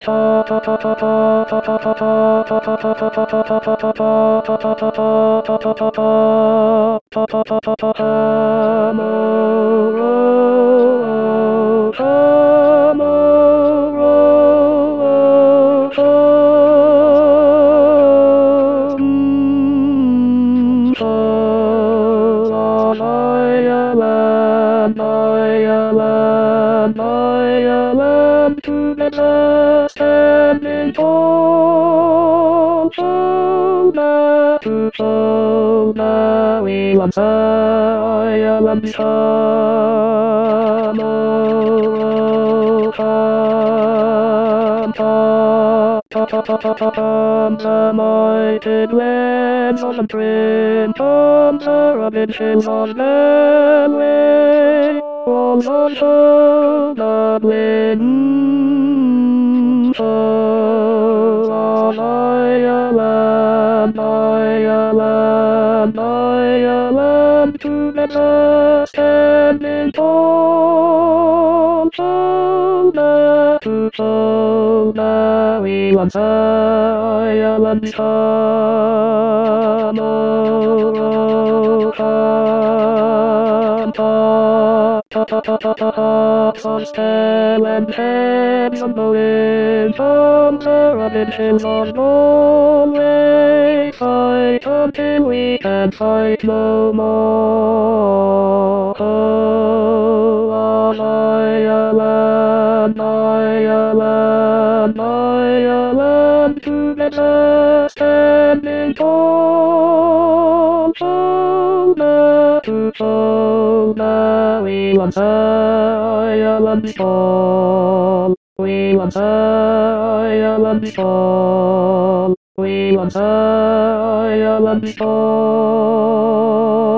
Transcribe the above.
Together standing tall, shoulder to shoulder, we once Ireland the mighty lands of the print on the rugged hills of Galway, walls on shoulder wind, on Ireland, Ireland, Ireland, together standing tall, shoulder to shoulder, we once Ireland's on steel and heads on the wind from the rugged hills of Norway. Fight until we can fight no more. On Ireland, Ireland, Ireland, together standing tall, shoulder to shoulder, we once Ireland's fall. We once Ireland's fall. We once Ireland's fall.